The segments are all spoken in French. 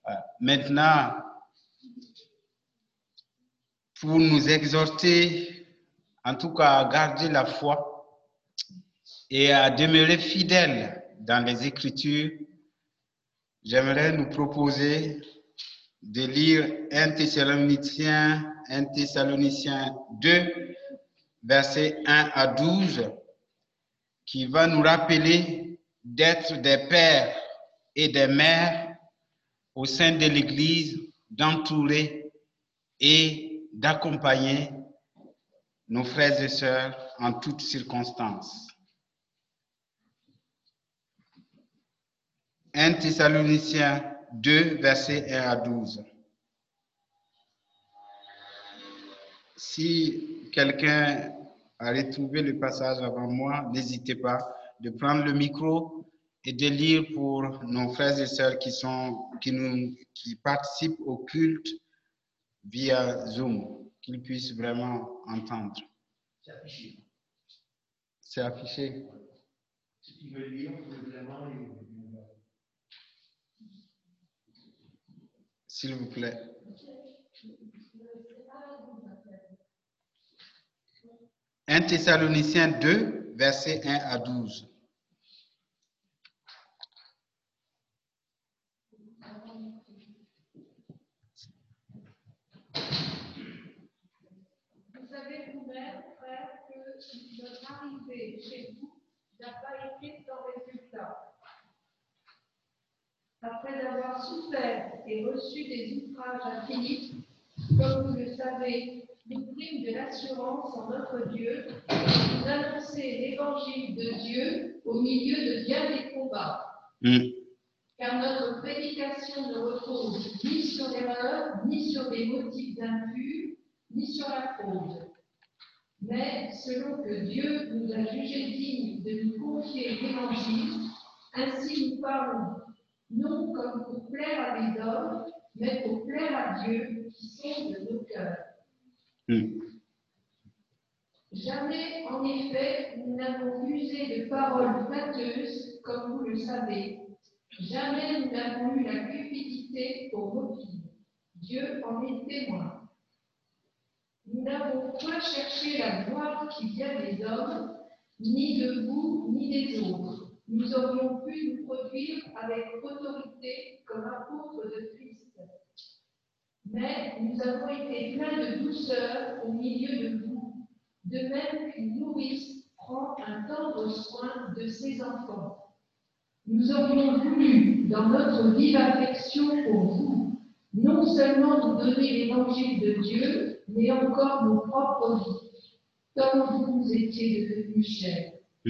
Maintenant, pour nous exhorter, en tout cas à garder la foi et à demeurer fidèles dans les Écritures, j'aimerais nous proposer de lire 1 Thessaloniciens 2, versets 1 à 12, qui va nous rappeler d'être des pères et des mères au sein de l'Église, d'entourer et d'accompagner nos frères et sœurs en toutes circonstances. 1 Thessaloniciens 2, versets 1 à 12. Si quelqu'un a retrouvé le passage avant moi, n'hésitez pas de prendre le micro et de lire pour nos frères et sœurs qui participent au culte via Zoom, qu'ils puissent vraiment entendre. C'est affiché. C'est affiché. Si tu veux lire, vous pouvez vraiment lire. S'il vous plaît. « 1 Thessaloniciens 2, versets 1 à 12. Vous savez vous-même, frères, que notre arrivée chez vous n'a pas été sans résultat. Après avoir souffert et reçu des outrages à Philippe, comme vous le savez, nous prîmes de l'assurance en notre Dieu et nous annoncer l'évangile de Dieu au milieu de bien des combats. Car notre prédication ne repose ni sur l'erreur, ni sur des motifs impurs, ni sur la fraude. Mais selon que Dieu nous a jugés dignes de nous confier l'évangile, ainsi nous parlons, non comme pour plaire à des hommes, mais pour plaire à Dieu qui sonde nos cœurs. Jamais, en effet, nous n'avons usé de paroles flatteuses, comme vous le savez. Jamais nous n'avons eu la cupidité pour motif. Dieu en est témoin. Nous n'avons point cherché la gloire qui vient des hommes, ni de vous, ni des autres. Nous aurions pu nous produire avec autorité comme apôtres de Christ. Mais nous avons été pleins de douceur au milieu de vous, de même qu'une nourrice prend un tendre soin de ses enfants. Nous aurions voulu, dans notre vive affection pour vous, non seulement nous donner l'évangile de Dieu, mais encore nos propres vies, comme vous étiez devenus chers.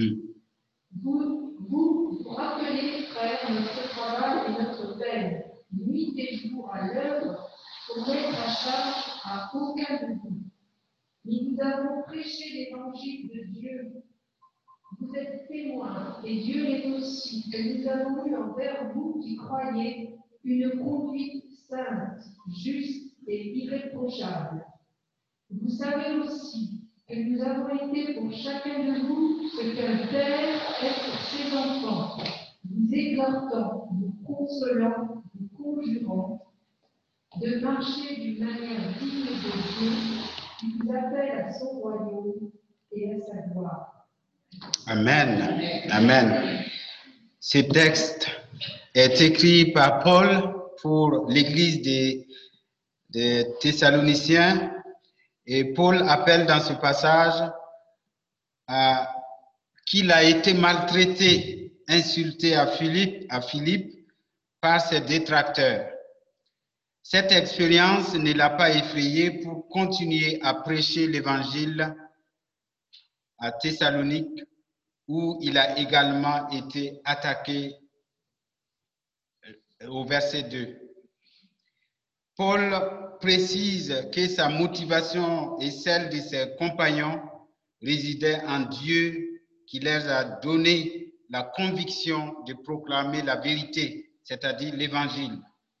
Vous rappelez, frères, notre travail et notre peine, nuit et jour à l'œuvre, pour mettre à charge à aucun de vous. Nous vous avons prêché l'évangile de Dieu. Vous êtes témoins, et Dieu l'est aussi, que nous avons eu envers vous qui croyez une conduite sainte, juste et irréprochable. Vous savez aussi que nous avons été pour chacun de vous ce qu'un père est pour ses enfants, vous exhortant, vous consolant, vous conjurant, de marcher d'une manière digne de Dieu, qui vous appelle à son royaume et à sa gloire. Amen. Amen. Ce texte est écrit par Paul pour l'église des Thessaloniciens et Paul appelle dans ce passage qu'il a été maltraité, insulté à Philippe par ses détracteurs. Cette expérience ne l'a pas effrayé pour continuer à prêcher l'évangile à Thessalonique, où il a également été attaqué au verset 2. Paul précise que sa motivation et celle de ses compagnons résidait en Dieu qui leur a donné la conviction de proclamer la vérité, c'est-à-dire l'évangile.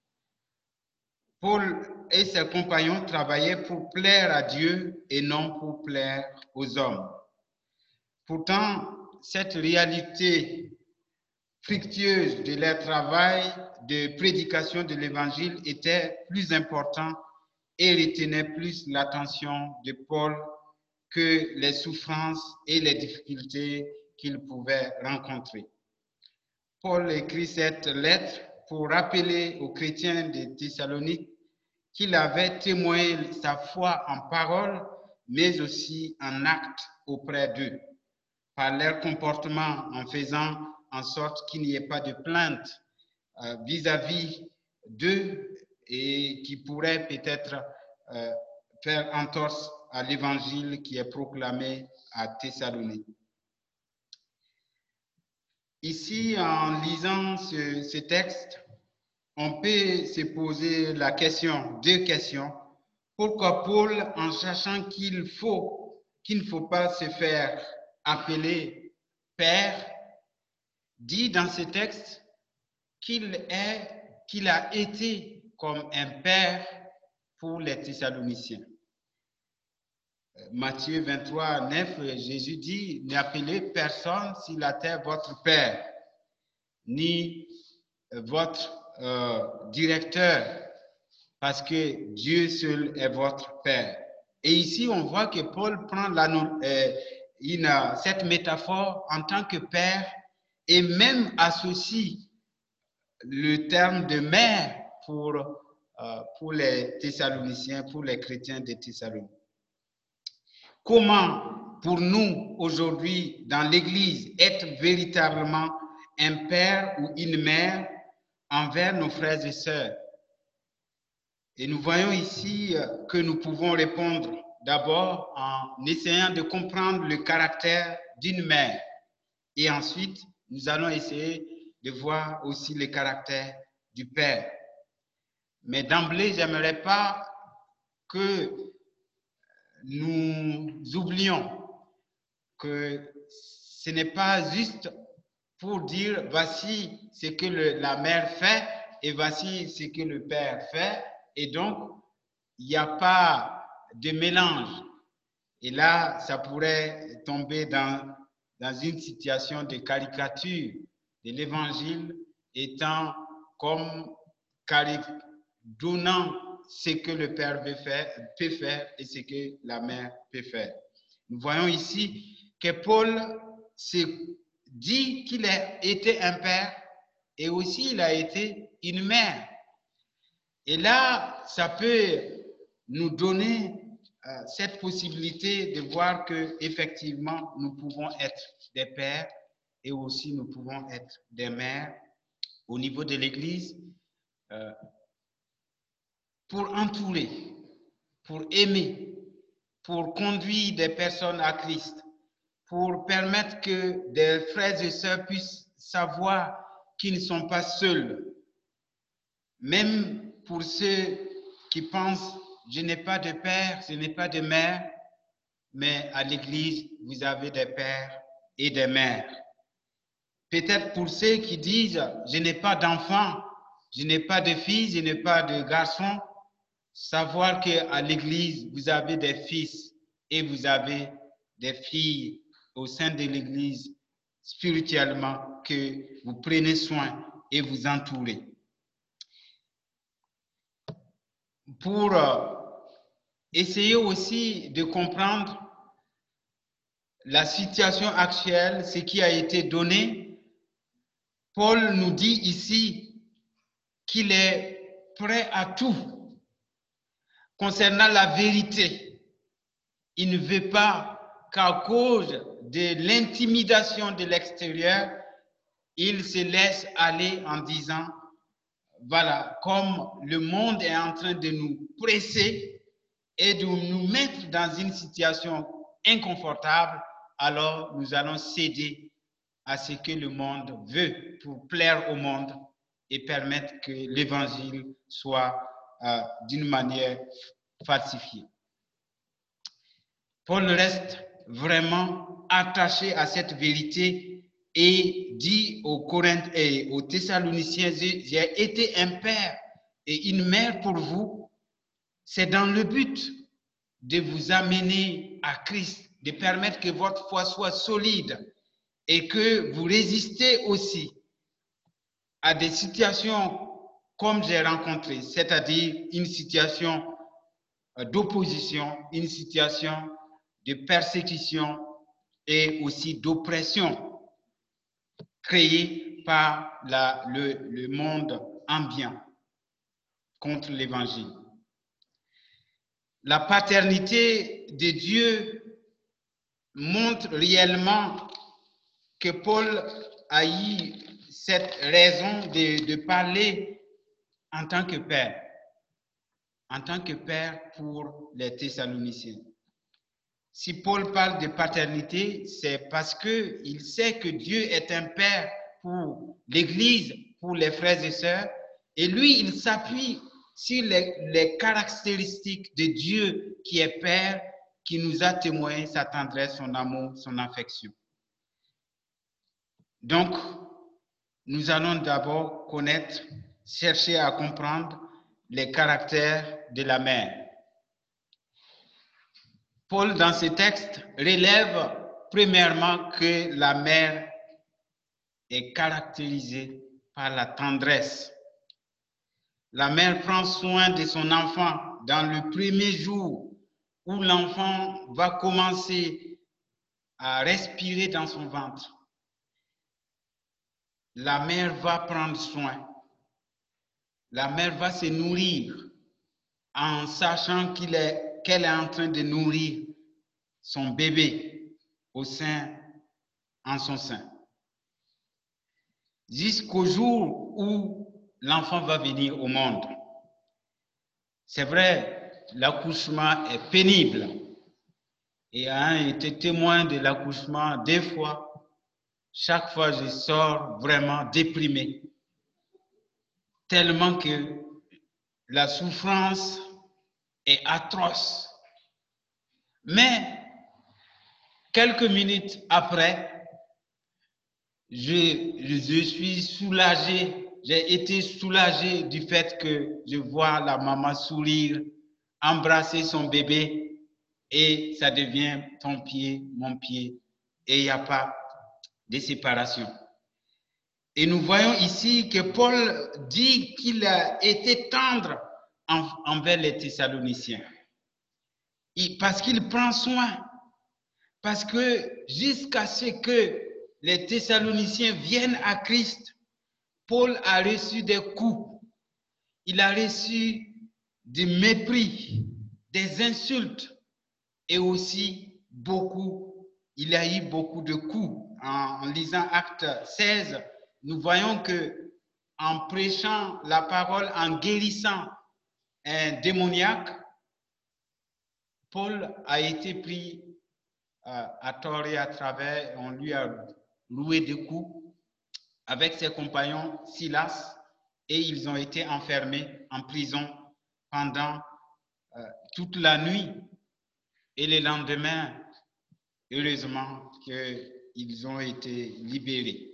Paul et ses compagnons travaillaient pour plaire à Dieu et non pour plaire aux hommes. Pourtant, cette réalité fructueuse de leur travail de prédication de l'évangile était plus important et retenait plus l'attention de Paul que les souffrances et les difficultés qu'il pouvait rencontrer. Paul écrit cette lettre pour rappeler aux chrétiens de Thessalonique qu'il avait témoigné sa foi en parole, mais aussi en acte auprès d'eux, par leur comportement en faisant en sorte qu'il n'y ait pas de plainte vis-à-vis d'eux et qui pourrait peut-être faire entorse à l'évangile qui est proclamé à Thessalonique. Ici, en lisant ce texte, on peut se poser la question, deux questions. Pourquoi Paul, en sachant qu'il ne faut pas se faire appeler père, dit dans ce texte qu'il a été comme un père pour les Thessaloniciens. Matthieu 23, 9, Jésus dit, n'appelez personne sur la terre votre père, ni votre directeur, parce que Dieu seul est votre père. Et ici, on voit que Paul prend cette métaphore en tant que père et même associe le terme de mère pour les Thessaloniciens, pour les chrétiens de Thessalonique. Comment, pour nous, aujourd'hui, dans l'Église, être véritablement un père ou une mère envers nos frères et sœurs? Et nous voyons ici que nous pouvons répondre d'abord en essayant de comprendre le caractère d'une mère. Et ensuite, nous allons essayer de voir aussi le caractère du père. Mais d'emblée, je n'aimerais pas que nous oublions que ce n'est pas juste pour dire voici ce que la mère fait et voici ce que le père fait. Et donc, il n'y a pas de mélange. Et là, ça pourrait tomber dans une situation de caricature de l'évangile étant comme donnant ce que le père peut faire et ce que la mère peut faire. Nous voyons ici que Paul se dit qu'il a été un père et aussi il a été une mère. Et là, ça peut nous donner cette possibilité de voir que effectivement nous pouvons être des pères et aussi nous pouvons être des mères au niveau de l'Église pour entourer, pour aimer, pour conduire des personnes à Christ, pour permettre que des frères et sœurs puissent savoir qu'ils ne sont pas seuls. Même pour ceux qui pensent « je n'ai pas de père, je n'ai pas de mère », mais à l'Église, vous avez des pères et des mères. Peut-être pour ceux qui disent « je n'ai pas d'enfants, je n'ai pas de filles, je n'ai pas de garçons », savoir qu'à l'Église, vous avez des fils et vous avez des filles au sein de l'Église spirituellement que vous prenez soin et vous entourez. Pour essayer aussi de comprendre la situation actuelle, ce qui a été donné, Paul nous dit ici qu'il est prêt à tout concernant la vérité. Il ne veut pas qu'à cause de l'intimidation de l'extérieur, il se laisse aller en disant voilà, comme le monde est en train de nous presser et de nous mettre dans une situation inconfortable, alors nous allons céder à ce que le monde veut pour plaire au monde et permettre que l'évangile soit d'une manière falsifiée. Paul reste vraiment attaché à cette vérité et dit aux Corinthiens et aux Thessaloniciens, j'ai été un père et une mère pour vous. C'est dans le but de vous amener à Christ, de permettre que votre foi soit solide et que vous résistez aussi à des situations comme j'ai rencontré, c'est-à-dire une situation d'opposition, une situation de persécution et aussi d'oppression créée par le monde ambiant contre l'Évangile. La paternité de Dieu montre réellement que Paul a eu cette raison de parler en tant que père pour les Thessaloniciens. Si Paul parle de paternité, c'est parce qu'il sait que Dieu est un père pour l'Église, pour les frères et sœurs, et lui, il s'appuie sur les caractéristiques de Dieu qui est père, qui nous a témoigné sa tendresse, son amour, son affection. Donc, nous allons d'abord chercher à comprendre les caractères de la mère. Paul, dans ce texte, relève premièrement que la mère est caractérisée par la tendresse. La mère prend soin de son enfant dans le premier jour où l'enfant va commencer à respirer dans son ventre. La mère va prendre soin. La mère va se nourrir en sachant qu'elle est en train de nourrir son bébé en son sein. Jusqu'au jour où l'enfant va venir au monde. C'est vrai, l'accouchement est pénible. Et ayant été témoin de l'accouchement 2 fois, chaque fois je sors vraiment déprimé. Tellement que la souffrance est atroce. Mais quelques minutes après, je suis soulagé, j'ai été soulagé du fait que je vois la maman sourire, embrasser son bébé et ça devient ton pied, mon pied et il n'y a pas de séparation. Et nous voyons ici que Paul dit qu'il a été tendre envers les Thessaloniciens. Parce qu'il prend soin. Parce que jusqu'à ce que les Thessaloniciens viennent à Christ, Paul a reçu des coups. Il a reçu du mépris, des insultes et aussi il y a eu beaucoup de coups. En lisant Actes 16, nous voyons que en prêchant la parole, en guérissant un démoniaque, Paul a été pris à tort et à travers, on lui a loué des coups avec ses compagnons Silas et ils ont été enfermés en prison pendant toute la nuit et le lendemain, heureusement qu'ils ont été libérés.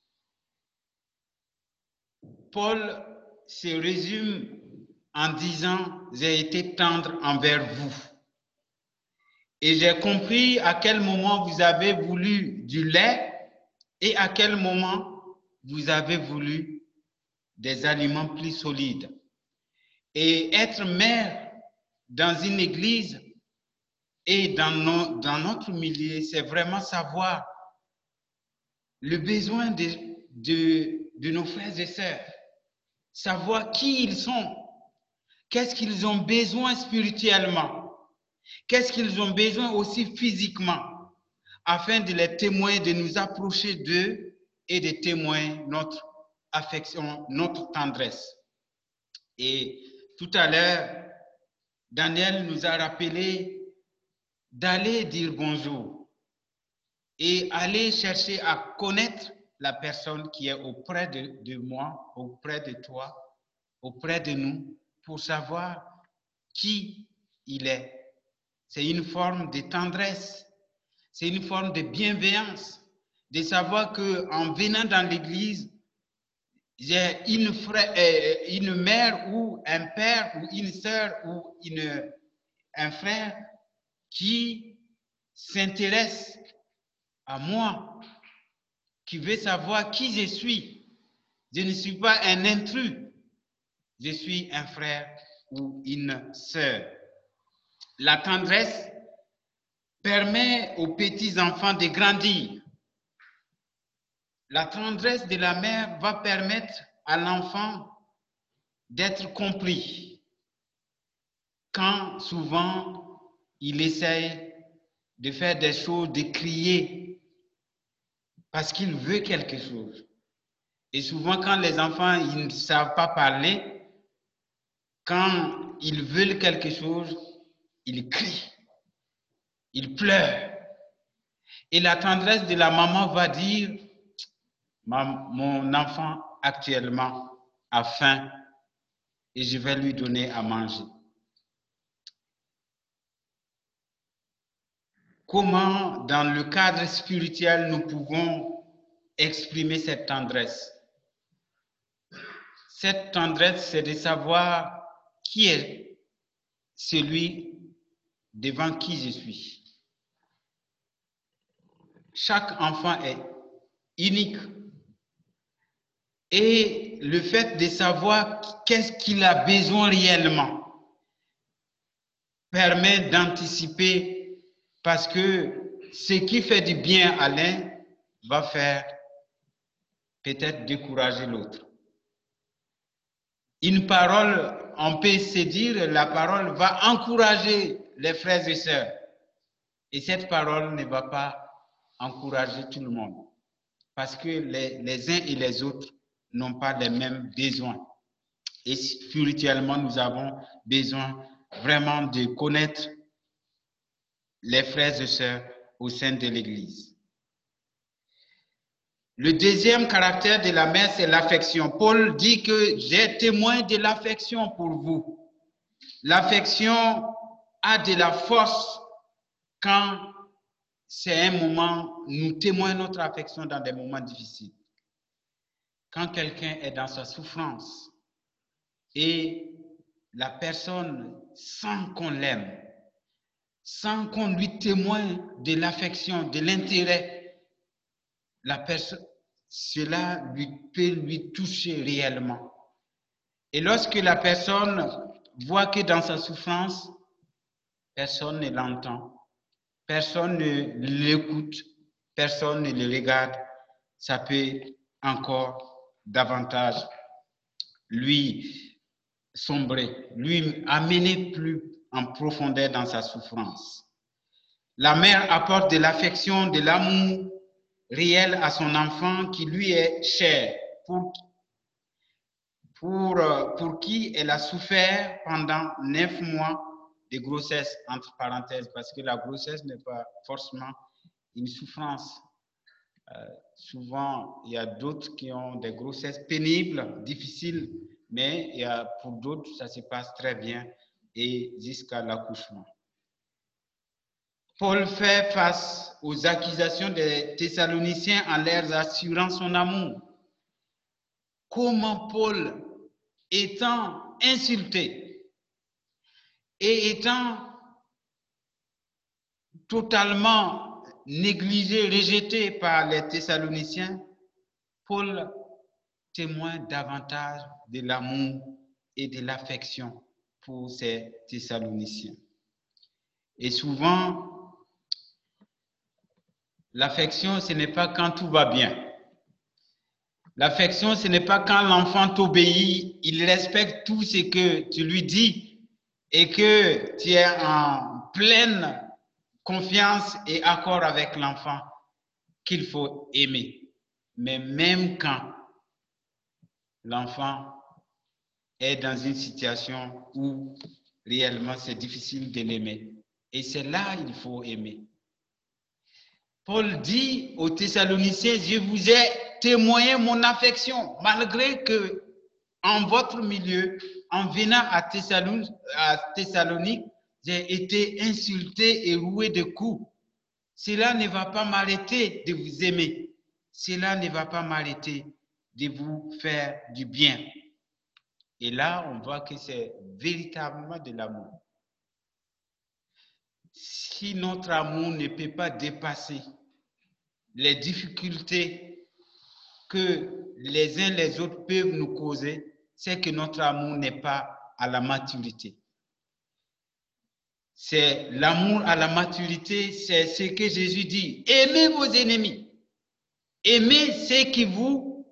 Paul se résume en disant « J'ai été tendre envers vous ». Et j'ai compris à quel moment vous avez voulu du lait et à quel moment vous avez voulu des aliments plus solides. Et être mère dans une église et dans notre milieu, c'est vraiment savoir le besoin de nos frères et sœurs, savoir qui ils sont, qu'est-ce qu'ils ont besoin spirituellement. Qu'est-ce qu'ils ont besoin aussi physiquement, afin de les témoigner, de nous approcher d'eux et de témoigner notre affection, notre tendresse. Et tout à l'heure, Daniel nous a rappelé d'aller dire bonjour et aller chercher à connaître la personne qui est auprès de moi, auprès de toi, auprès de nous, pour savoir qui il est. C'est une forme de tendresse, c'est une forme de bienveillance, de savoir qu'en venant dans l'église, j'ai une mère ou un père ou une sœur ou un frère qui s'intéresse à moi, qui veut savoir qui je suis, Je ne suis pas un intrus. Je suis un frère ou une sœur. La tendresse permet aux petits-enfants de grandir. La tendresse de la mère va permettre à l'enfant d'être compris. Quand souvent il essaye de faire des choses, de crier, parce qu'il veut quelque chose. Et souvent quand les enfants ils ne savent pas parler, quand ils veulent quelque chose, ils crient, ils pleurent. Et la tendresse de la maman va dire, mon enfant actuellement a faim et je vais lui donner à manger. Comment, dans le cadre spirituel, nous pouvons exprimer cette tendresse? Cette tendresse, c'est de savoir qui est celui devant qui je suis. Chaque enfant est unique. Et le fait de savoir qu'est-ce qu'il a besoin réellement permet d'anticiper, parce que ce qui fait du bien à l'un va faire peut-être décourager l'autre. Une parole, on peut se dire, la parole va encourager les frères et sœurs. Et cette parole ne va pas encourager tout le monde, parce que les uns et les autres n'ont pas les mêmes besoins. Et spirituellement, nous avons besoin vraiment de connaître les frères et sœurs au sein de l'Église. Le deuxième caractère de la mère, c'est l'affection. Paul dit que j'ai témoin de l'affection pour vous. L'affection a de la force quand c'est un moment, nous témoignons notre affection dans des moments difficiles. Quand quelqu'un est dans sa souffrance et la personne sent qu'on l'aime, sent qu'on lui témoigne de l'affection, de l'intérêt, la personne, cela peut lui toucher réellement. Et lorsque la personne voit que dans sa souffrance, personne ne l'entend, personne ne l'écoute, personne ne le regarde, ça peut encore davantage lui sombrer, lui amener plus en profondeur dans sa souffrance. La mère apporte de l'affection, de l'amour réel à son enfant qui lui est cher, pour qui elle a souffert pendant 9 mois de grossesse, entre parenthèses, parce que la grossesse n'est pas forcément une souffrance. Souvent, il y a d'autres qui ont des grossesses pénibles, difficiles, mais pour d'autres, ça se passe très bien et jusqu'à l'accouchement. Paul fait face aux accusations des Thessaloniciens en leur assurant son amour. Comment Paul, étant insulté et étant totalement négligé, rejeté par les Thessaloniciens, Paul témoigne davantage de l'amour et de l'affection pour ces Thessaloniciens. Et souvent, l'affection, ce n'est pas quand tout va bien. L'affection, ce n'est pas quand l'enfant t'obéit, il respecte tout ce que tu lui dis et que tu es en pleine confiance et accord avec l'enfant qu'il faut aimer. Mais même quand l'enfant est dans une situation où réellement c'est difficile de l'aimer, et c'est là qu'il faut aimer. Paul dit aux Thessaloniciens, je vous ai témoigné mon affection, malgré que en votre milieu, en venant à Thessalonique, j'ai été insulté et roué de coups. Cela ne va pas m'arrêter de vous aimer. Cela ne va pas m'arrêter de vous faire du bien. Et là, on voit que c'est véritablement de l'amour. Si notre amour ne peut pas dépasser les difficultés que les uns les autres peuvent nous causer, c'est que notre amour n'est pas à la maturité. C'est l'amour à la maturité, c'est ce que Jésus dit. Aimez vos ennemis. Aimez ceux qui vous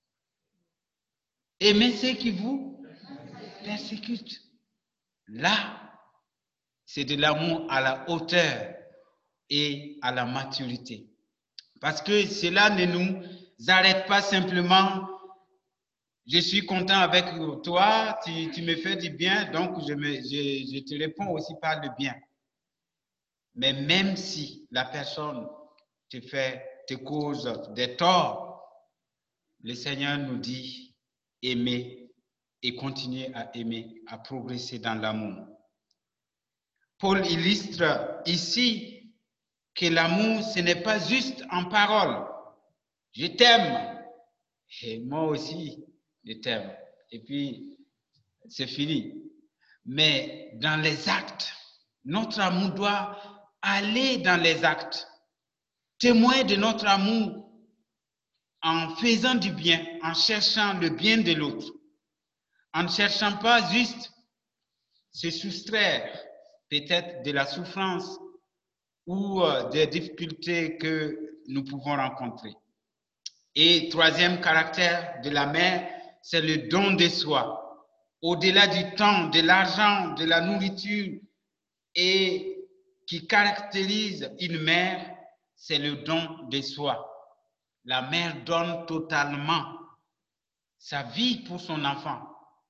persécutent. Là, c'est de l'amour à la hauteur et à la maturité. Parce que cela ne nous arrête pas simplement. Je suis content avec toi, tu me fais du bien, donc je te réponds aussi par le bien. Mais même si la personne te cause des torts, le Seigneur nous dit aimer et continuer à aimer, à progresser dans l'amour. Paul illustre ici que l'amour, ce n'est pas juste en parole. Je t'aime et moi aussi, je t'aime. Et puis, c'est fini. Mais dans les actes, notre amour doit aller dans les actes. Témoin de notre amour en faisant du bien, en cherchant le bien de l'autre. En ne cherchant pas juste se soustraire peut-être de la souffrance ou des difficultés que nous pouvons rencontrer. Et troisième caractère de la mère, c'est le don de soi. Au-delà du temps, de l'argent, de la nourriture, et qui caractérise une mère, c'est le don de soi. La mère donne totalement sa vie pour son enfant.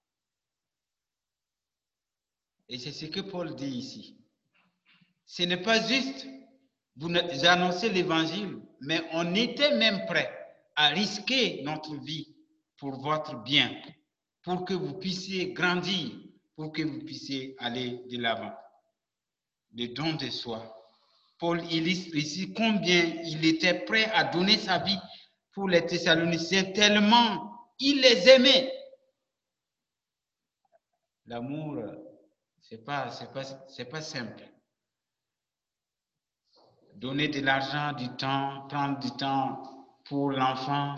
Et c'est ce que Paul dit ici. Ce n'est pas juste vous annoncez l'évangile, mais on était même prêt à risquer notre vie pour votre bien, pour que vous puissiez grandir, pour que vous puissiez aller de l'avant. Le don de soi. Paul illustre ici combien il était prêt à donner sa vie pour les Thessaloniciens, tellement il les aimait. L'amour, c'est pas simple. Donner de l'argent, du temps, prendre du temps pour l'enfant,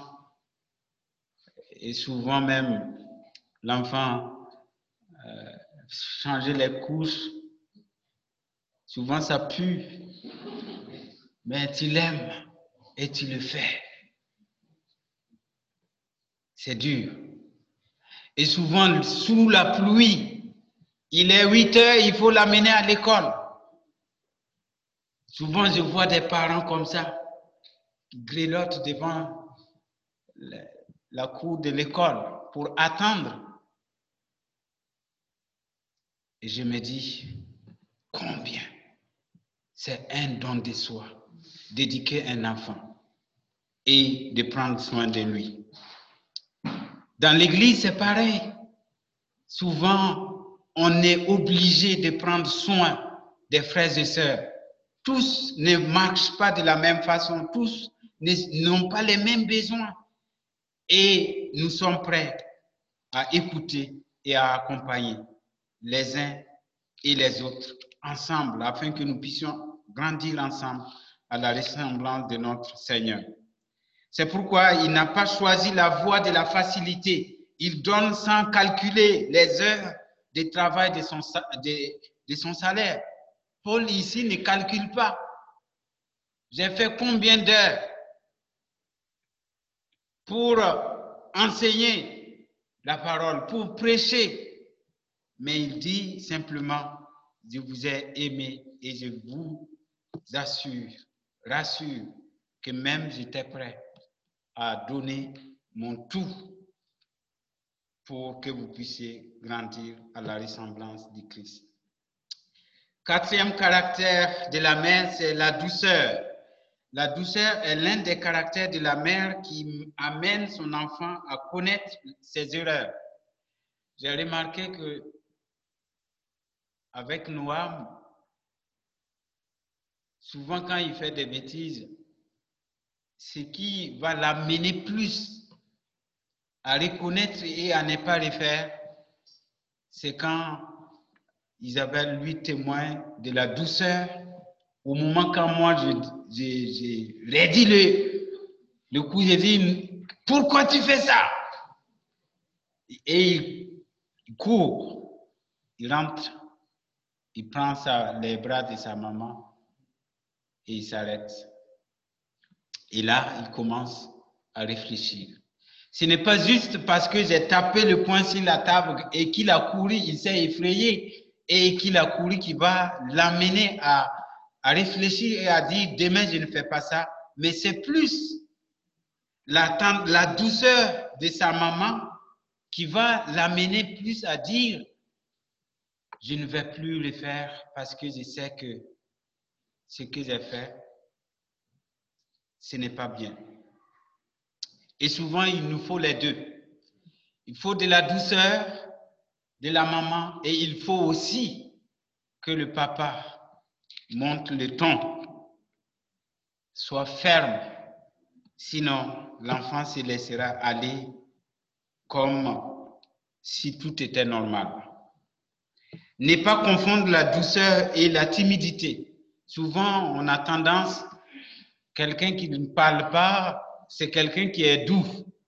et souvent même l'enfant changer les couches, souvent ça pue, mais tu l'aimes et tu le fais. C'est dur. Et souvent, sous la pluie, il est 8 heures, il faut l'amener à l'école. Souvent, je vois des parents comme ça, qui grelottent devant la cour de l'école pour attendre. Et je me dis, combien c'est un don de soi, d'éduquer un enfant et de prendre soin de lui. Dans l'église, c'est pareil. Souvent, on est obligé de prendre soin des frères et sœurs. Tous ne marchent pas de la même façon, tous n'ont pas les mêmes besoins. Et nous sommes prêts à écouter et à accompagner les uns et les autres ensemble, afin que nous puissions grandir ensemble à la ressemblance de notre Seigneur. C'est pourquoi il n'a pas choisi la voie de la facilité. Il donne sans calculer les heures de travail de son salaire. Paul ici ne calcule pas. J'ai fait combien d'heures pour enseigner la parole, pour prêcher. Mais il dit simplement, je vous ai aimé et je vous rassure que même j'étais prêt à donner mon tout pour que vous puissiez grandir à la ressemblance du Christ. Quatrième caractère de la mère, c'est la douceur. La douceur est l'un des caractères de la mère qui amène son enfant à connaître ses erreurs. J'ai remarqué que avec Noam, souvent quand il fait des bêtises, ce qui va l'amener plus à reconnaître et à ne pas le faire, c'est quand Isabelle lui témoigne de la douceur au moment quand moi j'ai dit le coup, j'ai dit pourquoi tu fais ça? Et il court, il rentre, il prend les bras de sa maman et il s'arrête. Et là, il commence à réfléchir. Ce n'est pas juste parce que j'ai tapé le poing sur la table et qu'il a couru, il s'est effrayé et qu'il a couru qui va l'amener à réfléchir et à dire demain je ne fais pas ça. Mais c'est plus la douceur de sa maman qui va l'amener plus à dire je ne vais plus le faire parce que je sais que ce que j'ai fait, ce n'est pas bien. Et souvent, il nous faut les deux. Il faut de la douceur de la maman et il faut aussi que le papa monte le ton, soit ferme. Sinon, l'enfant se laissera aller comme si tout était normal. Ne pas confondre la douceur et la timidité. Souvent, on a tendance, quelqu'un qui ne parle pas, c'est quelqu'un qui est doux.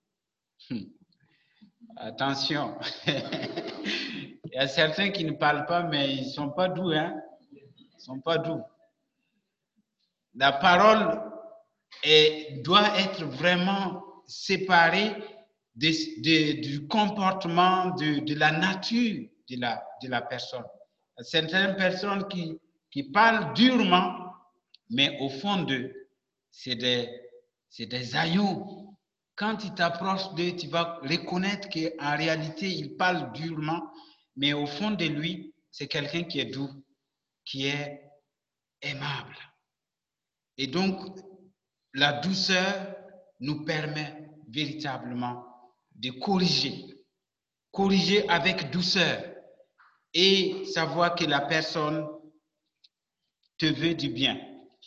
Attention, il y a certains qui ne parlent pas, mais ils ne sont pas doux, hein? Ils ne sont pas doux. La parole doit être vraiment séparée du comportement, de la nature de la personne. Il y a certaines personnes qui parlent durement, mais au fond d'eux, c'est des aïeux. Quand tu t'approches d'eux, tu vas reconnaître qu'en réalité, il parle durement, mais au fond de lui, c'est quelqu'un qui est doux, qui est aimable. Et donc, la douceur nous permet véritablement de corriger avec douceur et savoir que la personne te veut du bien.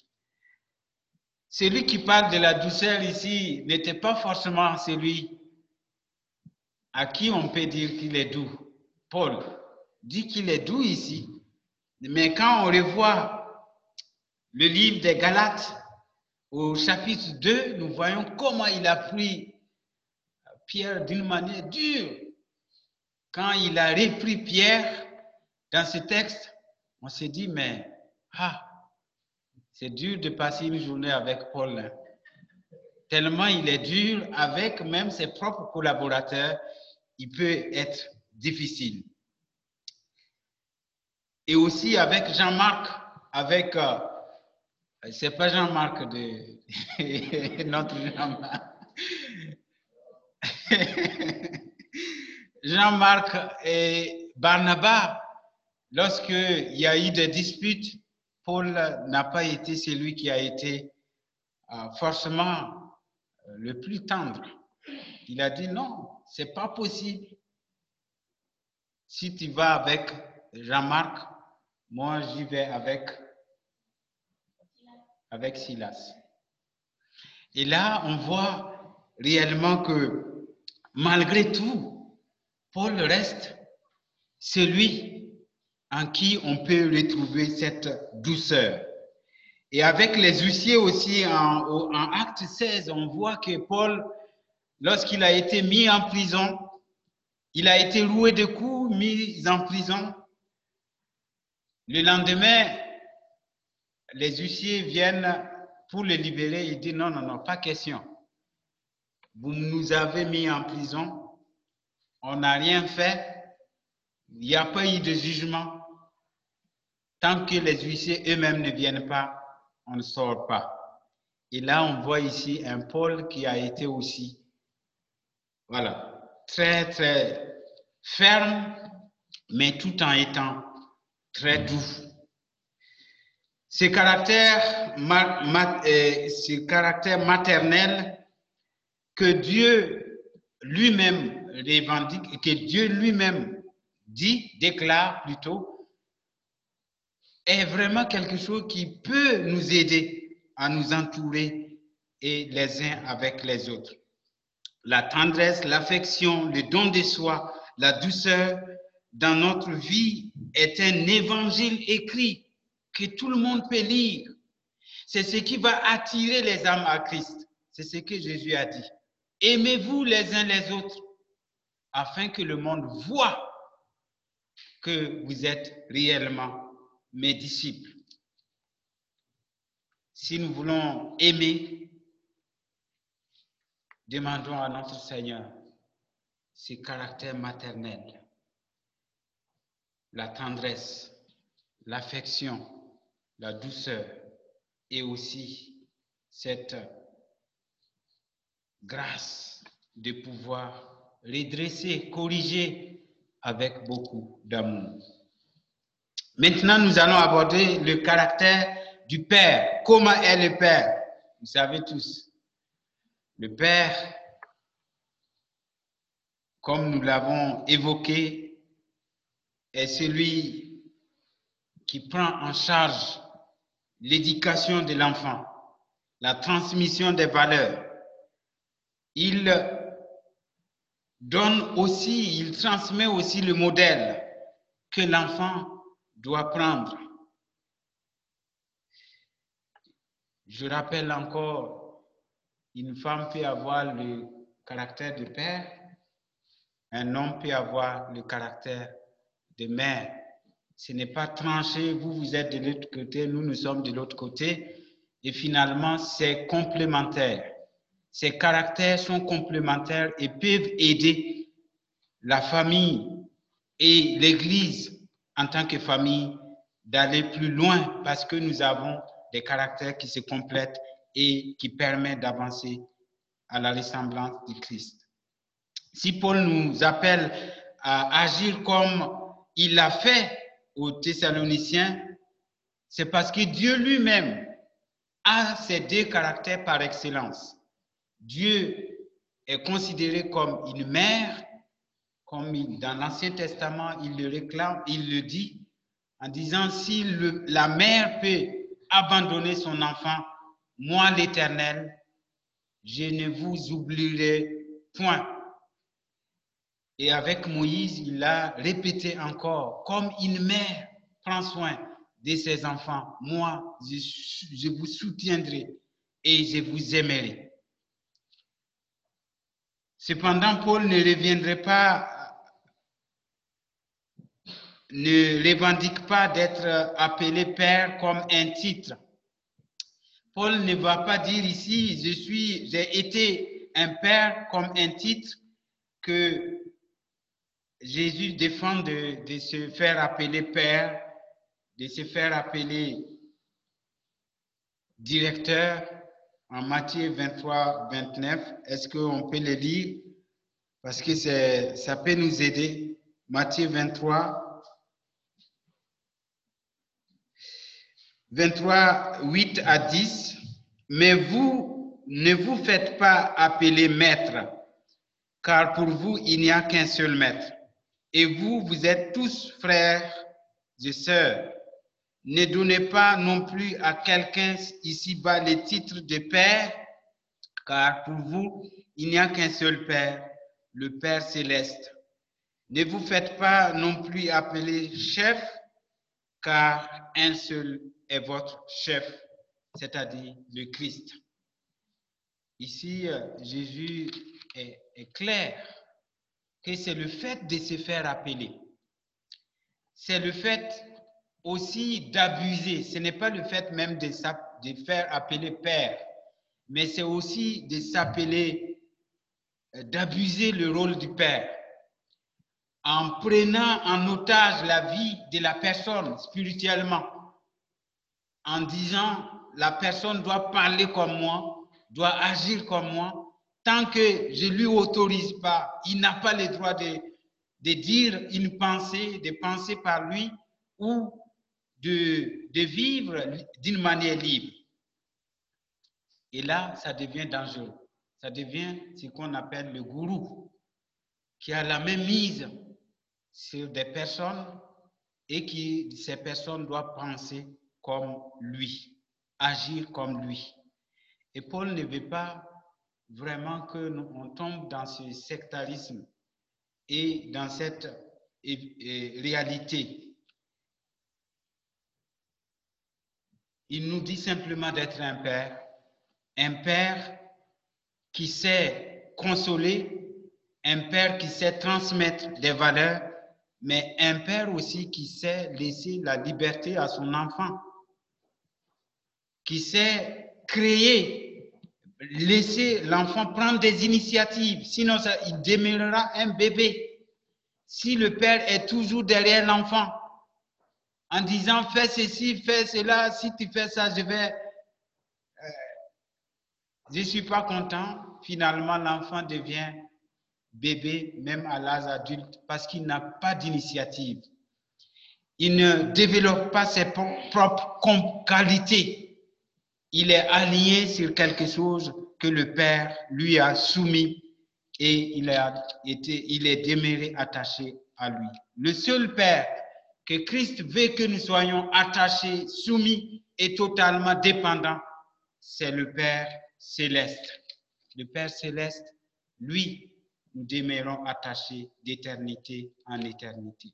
Celui qui parle de la douceur ici n'était pas forcément celui à qui on peut dire qu'il est doux. Paul dit qu'il est doux ici, mais quand on revoit le livre des Galates, au chapitre 2, nous voyons comment il a pris Pierre d'une manière dure. Quand il a repris Pierre dans ce texte, on s'est dit, mais c'est dur de passer une journée avec Paul. Hein. Tellement il est dur avec même ses propres collaborateurs, il peut être difficile. Et aussi avec Jean-Marc, c'est pas Jean-Marc de notre Jean-Marc. Jean-Marc et Barnabas, lorsqu'il y a eu des disputes, Paul n'a pas été celui qui a été forcément le plus tendre. Il a dit non, c'est pas possible. Si tu vas avec Jean-Marc, moi j'y vais avec Silas. Et là, on voit réellement que malgré tout, Paul reste celui en qui on peut retrouver cette douceur. Et avec les huissiers aussi, en Acte 16, on voit que Paul, lorsqu'il a été mis en prison, il a été roué de coups, mis en prison. Le lendemain, les huissiers viennent pour le libérer. Il dit non, non, non, pas question. Vous nous avez mis en prison, on n'a rien fait, il n'y a pas eu de jugement. Tant que les huissiers eux-mêmes ne viennent pas, on ne sort pas. Et là, on voit ici un Paul qui a été aussi, voilà, très, très ferme, mais tout en étant très doux. Ce caractère maternel que Dieu lui-même revendique et que Dieu lui-même déclare plutôt, est vraiment quelque chose qui peut nous aider à nous entourer et les uns avec les autres. La tendresse, l'affection, le don de soi, la douceur dans notre vie est un évangile écrit que tout le monde peut lire. C'est ce qui va attirer les âmes à Christ. C'est ce que Jésus a dit. Aimez-vous les uns les autres, afin que le monde voie que vous êtes réellement mes disciples. Si nous voulons aimer, demandons à notre Seigneur ce caractère maternel, la tendresse, l'affection, la douceur et aussi cette grâce de pouvoir redresser, corriger avec beaucoup d'amour. Maintenant, nous allons aborder le caractère du Père. Comment est le Père? Vous savez tous. Le Père, comme nous l'avons évoqué, est celui qui prend en charge l'éducation de l'enfant, la transmission des valeurs. Il donne aussi, il transmet aussi le modèle que l'enfant doit prendre. Je rappelle encore, une femme peut avoir le caractère de père, un homme peut avoir le caractère de mère. Ce n'est pas tranché, vous êtes de l'autre côté, nous sommes de l'autre côté, et finalement c'est complémentaire. Ces caractères sont complémentaires et peuvent aider la famille et l'Église en tant que famille d'aller plus loin parce que nous avons des caractères qui se complètent et qui permettent d'avancer à la ressemblance du Christ. Si Paul nous appelle à agir comme il l'a fait aux Thessaloniciens, c'est parce que Dieu lui-même a ces deux caractères par excellence. Dieu est considéré comme une mère, comme dans l'Ancien Testament, il le réclame, il le dit, en disant, si la mère peut abandonner son enfant, moi l'Éternel, je ne vous oublierai point. Et avec Moïse, il a répété encore, comme une mère prend soin de ses enfants, moi, je vous soutiendrai et je vous aimerai. Cependant, Paul ne revendique pas d'être appelé père comme un titre. Paul ne va pas dire ici, j'ai été un père comme un titre que Jésus défend de se faire appeler père, de se faire appeler directeur en Matthieu 23, 29. Est-ce qu'on peut le lire? Parce que ça peut nous aider. Matthieu 23, 8 à 10. Mais vous, ne vous faites pas appeler maître, car pour vous, il n'y a qu'un seul maître. Et vous, vous êtes tous frères et sœurs. Ne donnez pas non plus à quelqu'un ici-bas le titre de père, car pour vous, il n'y a qu'un seul Père, le Père céleste. Ne vous faites pas non plus appeler chef, car un seul est votre chef, c'est-à-dire le Christ. Ici, Jésus est clair que c'est le fait de se faire appeler. C'est le fait aussi d'abuser. Ce n'est pas le fait même de faire appeler Père, mais c'est aussi de s'appeler, d'abuser le rôle du Père, en prenant en otage la vie de la personne spirituellement, en disant la personne doit parler comme moi, doit agir comme moi. Tant que je ne lui autorise pas, il n'a pas le droit de dire une pensée, de penser par lui ou de vivre d'une manière libre. Et là, ça devient dangereux. Ça devient ce qu'on appelle le gourou, qui a la même mise sur des personnes et qui, ces personnes doivent penser comme lui, agir comme lui. Et Paul ne veut pas vraiment qu'on tombe dans ce sectarisme et dans cette réalité. Il nous dit simplement d'être un père qui sait consoler, un père qui sait transmettre des valeurs, mais un père aussi qui sait laisser la liberté à son enfant, qui sait créer, laisser l'enfant prendre des initiatives, sinon il demeurera un bébé. Si le père est toujours derrière l'enfant, en disant fais ceci, fais cela, si tu fais ça, je ne suis pas content, finalement l'enfant devient bébé, même à l'âge adulte, parce qu'il n'a pas d'initiative. Il ne développe pas ses propres qualités. Il est aligné sur quelque chose que le Père lui a soumis et il est demeuré attaché à lui. Le seul Père que Christ veut que nous soyons attachés, soumis et totalement dépendants, c'est le Père céleste. Le Père céleste, lui, nous demeurons attachés d'éternité en éternité.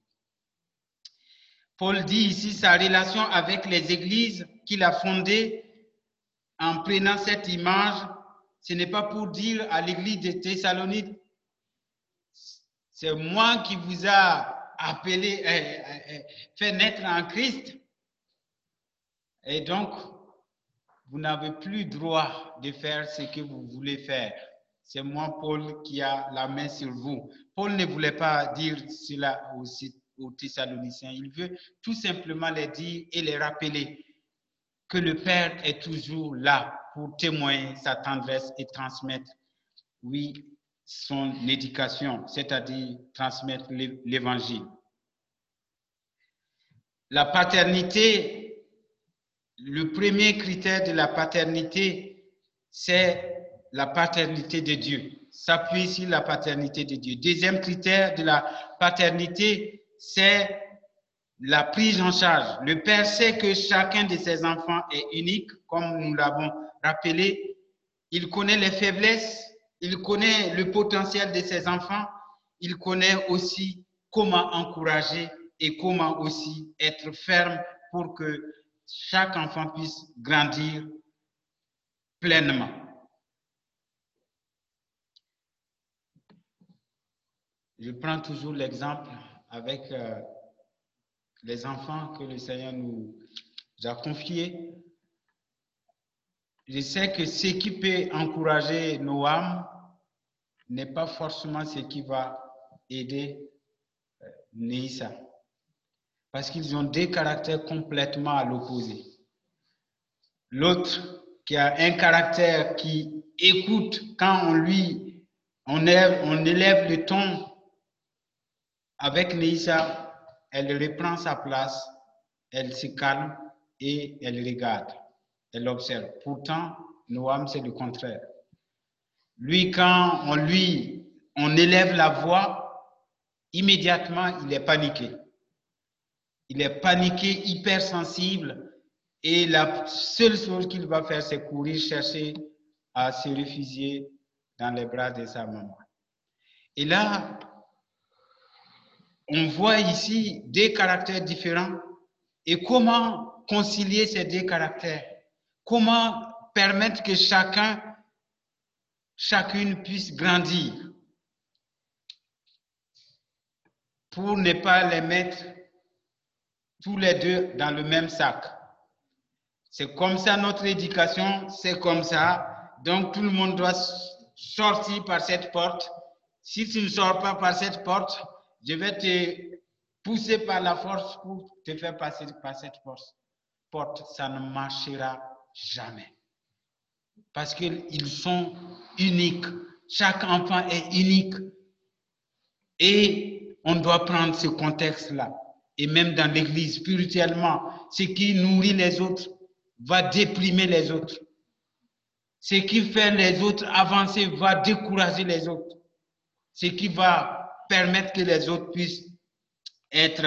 Paul dit ici sa relation avec les églises qu'il a fondées en prenant cette image. Ce n'est pas pour dire à l'église de Thessalonique, c'est moi qui vous a appelé, fait naître en Christ. Et donc, vous n'avez plus droit de faire ce que vous voulez faire. C'est moi, Paul, qui a la main sur vous. Paul ne voulait pas dire cela aux Thessaloniciens. Il veut tout simplement les dire et les rappeler que le Père est toujours là pour témoigner sa tendresse et transmettre, oui, son éducation, c'est-à-dire transmettre l'évangile. La paternité, le premier critère de la paternité, c'est la paternité de Dieu. S'appuyer sur la paternité de Dieu. Deuxième critère de la paternité, c'est la prise en charge. Le Père sait que chacun de ses enfants est unique, comme nous l'avons rappelé. Il connaît les faiblesses, il connaît le potentiel de ses enfants, il connaît aussi comment encourager et comment aussi être ferme pour que chaque enfant puisse grandir pleinement. Je prends toujours l'exemple avec les enfants que le Seigneur nous a confiés. Je sais que ce qui peut encourager nos âmes n'est pas forcément ce qui va aider Neissa. Parce qu'ils ont des caractères complètement à l'opposé. L'autre qui a un caractère qui écoute quand on élève le ton avec Neissa, elle reprend sa place, elle se calme et elle regarde, elle observe. Pourtant, Noam, c'est le contraire. Lui, quand on élève la voix, immédiatement, il est paniqué. Il est paniqué, hypersensible, et la seule chose qu'il va faire, c'est courir chercher à se réfugier dans les bras de sa maman. Et là, on voit ici deux caractères différents. Et comment concilier ces deux caractères? Comment permettre que chacune puisse grandir pour ne pas les mettre tous les deux dans le même sac? C'est comme ça notre éducation, c'est comme ça. Donc tout le monde doit sortir par cette porte. Si tu ne sors pas par cette porte, je vais te pousser par la force pour te faire passer par cette porte. Ça ne marchera jamais. Parce qu'ils sont uniques. Chaque enfant est unique. Et on doit prendre ce contexte-là. Et même dans l'Église, spirituellement, ce qui nourrit les autres va déprimer les autres. Ce qui fait les autres avancer va décourager les autres. Ce qui va permettre que les autres puissent être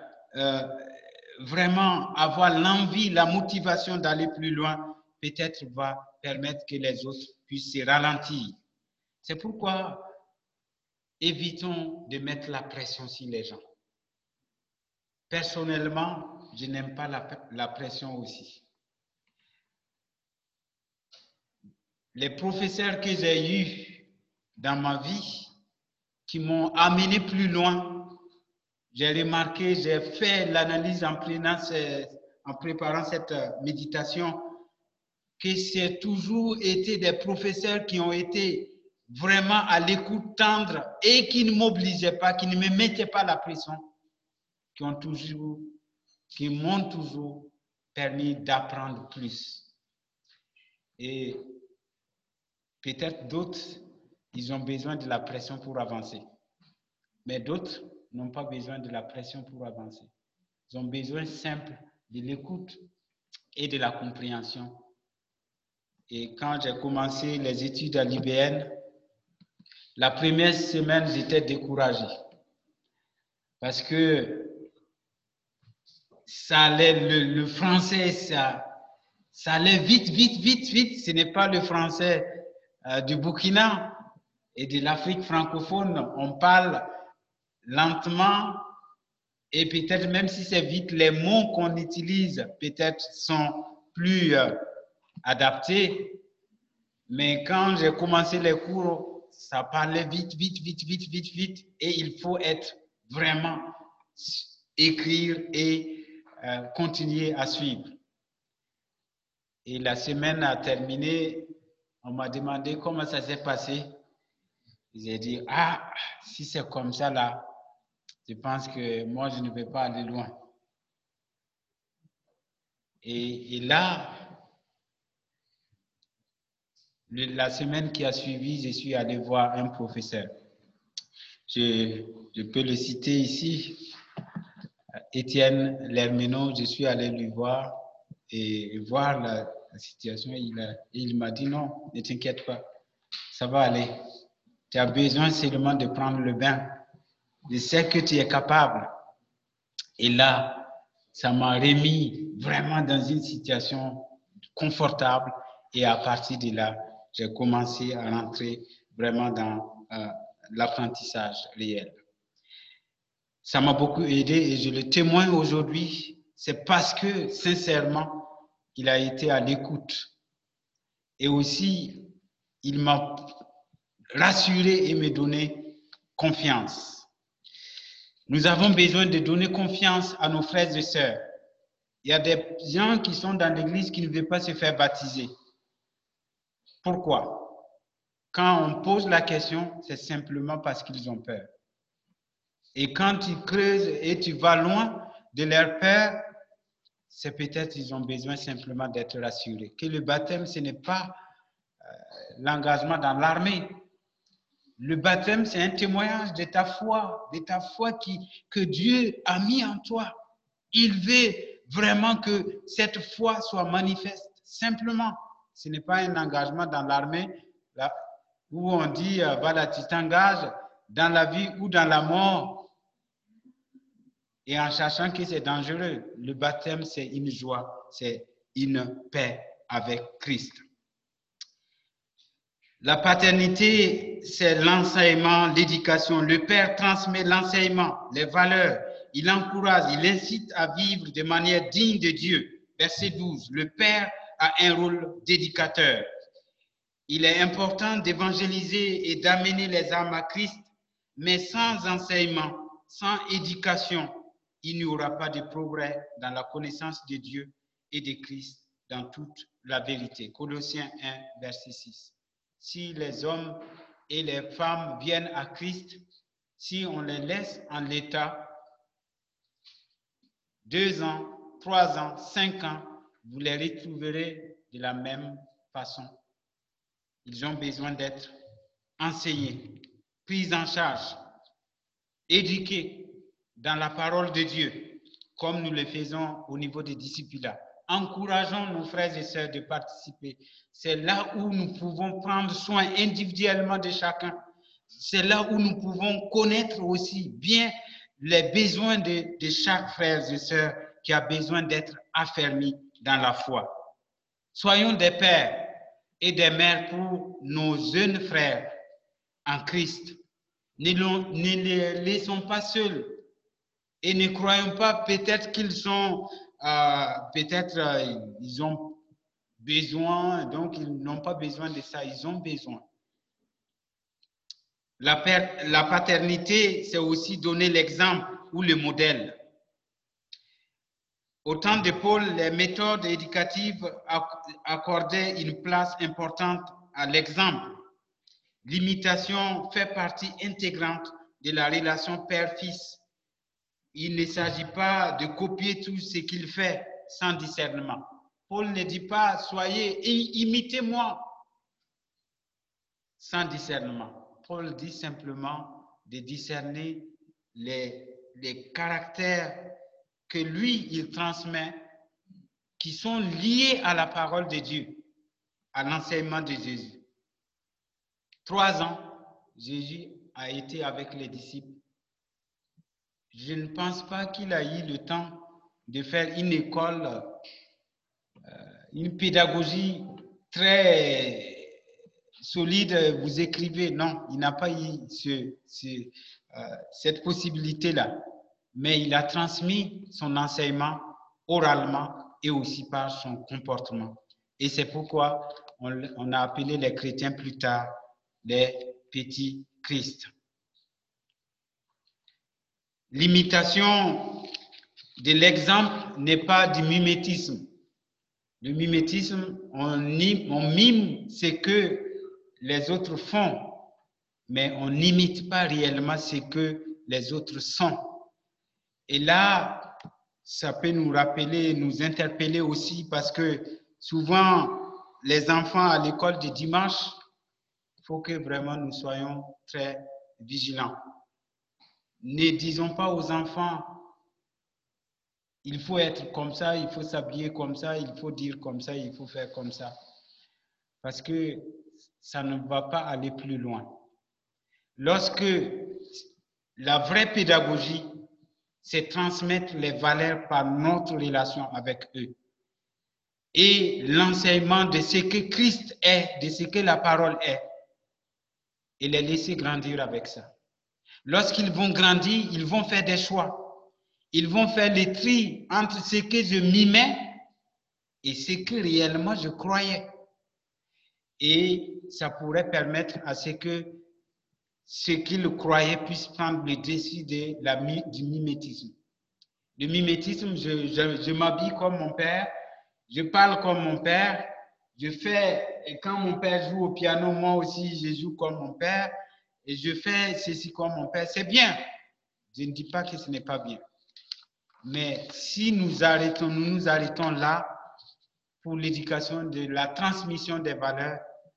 vraiment avoir l'envie, la motivation d'aller plus loin, peut-être va permettre que les autres puissent se ralentir. C'est pourquoi évitons de mettre la pression sur les gens. Personnellement, je n'aime pas la pression aussi. Les professeurs que j'ai eus dans ma vie qui m'ont amené plus loin. J'ai remarqué, j'ai fait l'analyse en préparant cette méditation, que c'est toujours été des professeurs qui ont été vraiment à l'écoute tendre et qui ne m'obligeaient pas, qui ne me mettaient pas la pression, qui m'ont toujours permis d'apprendre plus. Et peut-être d'autres, ils ont besoin de la pression pour avancer. Mais d'autres n'ont pas besoin de la pression pour avancer. Ils ont besoin simple de l'écoute et de la compréhension. Et quand j'ai commencé les études à l'IBN, la première semaine, j'étais découragé. Parce que ça allait, le français, ça allait vite. Ce n'est pas le français du Burkina et de l'Afrique francophone. On parle lentement et peut-être même si c'est vite, les mots qu'on utilise peut-être sont plus adaptés. Mais quand j'ai commencé les cours, ça parlait vite. Et il faut être vraiment écrire et continuer à suivre. Et la semaine a terminé, on m'a demandé comment ça s'est passé. J'ai dit, si c'est comme ça là, je pense que moi je ne vais pas aller loin. Et là, la semaine qui a suivi, je suis allé voir un professeur. Je peux le citer ici, Étienne Lermeno. Je suis allé lui voir et voir la situation. Il m'a dit non, ne t'inquiète pas, ça va aller. Tu as besoin seulement de prendre le bain. Je sais que tu es capable. Et là, ça m'a remis vraiment dans une situation confortable. Et à partir de là, j'ai commencé à rentrer vraiment dans l'apprentissage réel. Ça m'a beaucoup aidé et je le témoigne aujourd'hui. C'est parce que, sincèrement, il a été à l'écoute. Et aussi, il m'a rassuré et me donné confiance. Nous avons besoin de donner confiance à nos frères et sœurs. Il y a des gens qui sont dans l'église qui ne veulent pas se faire baptiser. Pourquoi? Quand on pose la question, c'est simplement parce qu'ils ont peur. Et quand tu creuses et tu vas loin de leur peur, c'est peut-être qu'ils ont besoin simplement d'être rassurés. Que le baptême, ce n'est pas l'engagement dans l'armée. Le baptême, c'est un témoignage de ta foi que Dieu a mis en toi. Il veut vraiment que cette foi soit manifeste. Simplement, ce n'est pas un engagement dans l'armée où on dit, voilà, tu t'engages dans la vie ou dans la mort. Et en sachant que c'est dangereux, le baptême, c'est une joie, c'est une paix avec Christ. La paternité, c'est l'enseignement, l'éducation. Le père transmet l'enseignement, les valeurs. Il encourage, il incite à vivre de manière digne de Dieu. Verset 12. Le père a un rôle d'éducateur. Il est important d'évangéliser et d'amener les âmes à Christ, mais sans enseignement, sans éducation, il n'y aura pas de progrès dans la connaissance de Dieu et de Christ dans toute la vérité. Colossiens 1, verset 6. Si les hommes et les femmes viennent à Christ, si on les laisse en l'état, 2 ans, 3 ans, 5 ans, vous les retrouverez de la même façon. Ils ont besoin d'être enseignés, pris en charge, éduqués dans la parole de Dieu, comme nous le faisons au niveau des disciples. Encourageons nos frères et sœurs de participer. C'est là où nous pouvons prendre soin individuellement de chacun. C'est là où nous pouvons connaître aussi bien les besoins de chaque frère et sœur qui a besoin d'être affermi dans la foi. Soyons des pères et des mères pour nos jeunes frères en Christ. Ne les laissons pas seuls et ne croyons pas peut-être qu'ils sont ils ont besoin, donc ils n'ont pas besoin de ça, ils ont besoin. La paternité, c'est aussi donner l'exemple ou le modèle. Au temps de Paul, les méthodes éducatives accordaient une place importante à l'exemple. L'imitation fait partie intégrante de la relation père-fils. Il ne s'agit pas de copier tout ce qu'il fait sans discernement. Paul ne dit pas « soyez, imitez-moi » sans discernement. Paul dit simplement de discerner les caractères que lui, il transmet, qui sont liés à la parole de Dieu, à l'enseignement de Jésus. 3 ans, Jésus a été avec les disciples. Je ne pense pas qu'il a eu le temps de faire une école, une pédagogie très solide. Vous écrivez, non, il n'a pas eu cette possibilité-là. Mais il a transmis son enseignement oralement et aussi par son comportement. Et c'est pourquoi on a appelé les chrétiens plus tard les petits Christ. L'imitation de l'exemple n'est pas du mimétisme. Le mimétisme, on mime ce que les autres font, mais on n'imite pas réellement ce que les autres sont. Et là, ça peut nous rappeler, nous interpeller aussi, parce que souvent, les enfants à l'école du dimanche, il faut que vraiment nous soyons très vigilants. Ne disons pas aux enfants, il faut être comme ça, il faut s'habiller comme ça, il faut dire comme ça, il faut faire comme ça. Parce que ça ne va pas aller plus loin. Lorsque la vraie pédagogie, c'est transmettre les valeurs par notre relation avec eux. Et l'enseignement de ce que Christ est, de ce que la parole est. Et les laisser grandir avec ça. Lorsqu'ils vont grandir, ils vont faire des choix. Ils vont faire le tri entre ce que je mimais et ce que réellement je croyais. Et ça pourrait permettre à ce que ce qu'ils croyaient puisse prendre le dessus du mimétisme. Le mimétisme, je m'habille comme mon père, je parle comme mon père, et quand mon père joue au piano, moi aussi je joue comme mon père, et je fais ceci comme mon père. C'est bien. Je ne dis pas que ce n'est pas bien. Mais si nous nous arrêtons là pour l'éducation de la transmission des valeurs,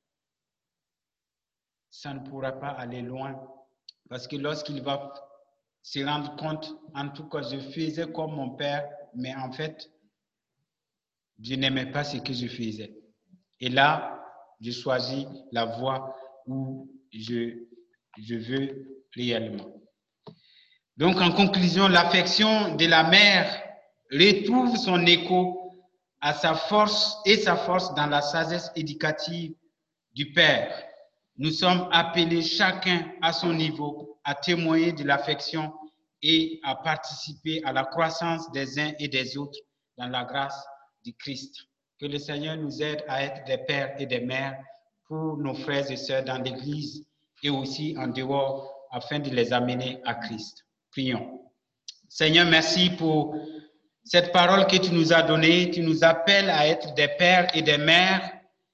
ça ne pourra pas aller loin. Parce que lorsqu'il va se rendre compte, en tout cas, je faisais comme mon père, mais en fait, je n'aimais pas ce que je faisais. Et là, je choisis la voie où je veux réellement. Donc, en conclusion, l'affection de la mère retrouve son écho à sa force dans la sagesse éducative du père. Nous sommes appelés chacun à son niveau à témoigner de l'affection et à participer à la croissance des uns et des autres dans la grâce du Christ. Que le Seigneur nous aide à être des pères et des mères pour nos frères et sœurs dans l'Église et aussi en dehors afin de les amener à Christ. Prions. Seigneur, merci pour cette parole que tu nous as donnée. Tu nous appelles à être des pères et des mères.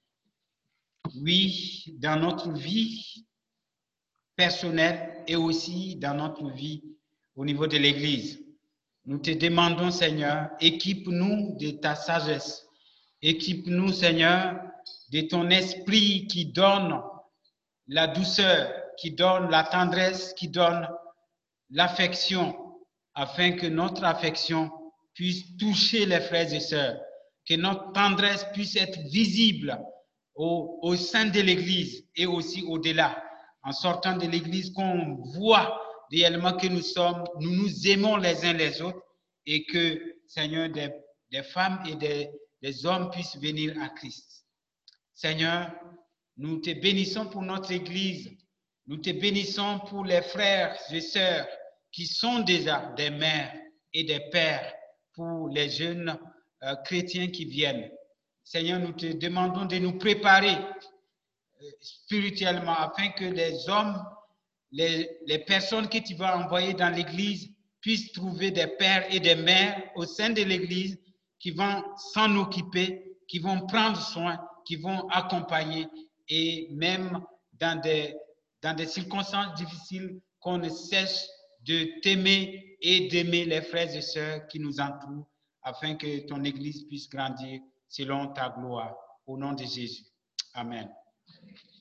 Oui, dans notre vie personnelle et aussi dans notre vie au niveau de l'Église. Nous te demandons, Seigneur, équipe-nous de ta sagesse. Équipe-nous, Seigneur, de ton esprit qui donne la douceur, qui donne la tendresse, qui donne l'affection, afin que notre affection puisse toucher les frères et sœurs, que notre tendresse puisse être visible au sein de l'Église et aussi au-delà, en sortant de l'Église, qu'on voit réellement que nous nous aimons les uns les autres et que, Seigneur, des femmes et des hommes puissent venir à Christ. Seigneur, nous te bénissons pour notre Église, nous te bénissons pour les frères et sœurs qui sont déjà des mères et des pères pour les jeunes chrétiens qui viennent. Seigneur, nous te demandons de nous préparer spirituellement afin que les hommes, les personnes que tu vas envoyer dans l'église puissent trouver des pères et des mères au sein de l'église qui vont s'en occuper, qui vont prendre soin, qui vont accompagner et même dans des circonstances difficiles, qu'on ne cesse de t'aimer et d'aimer les frères et sœurs qui nous entourent afin que ton église puisse grandir selon ta gloire. Au nom de Jésus. Amen.